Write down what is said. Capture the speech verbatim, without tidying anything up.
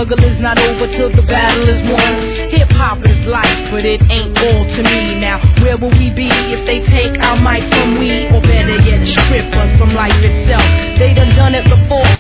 struggle is not over till the battle is won. Hip-hop is life, but it ain't all to me. Now, where will we be if they take our mic from we? Or better yet, strip us from life itself? They done done it before.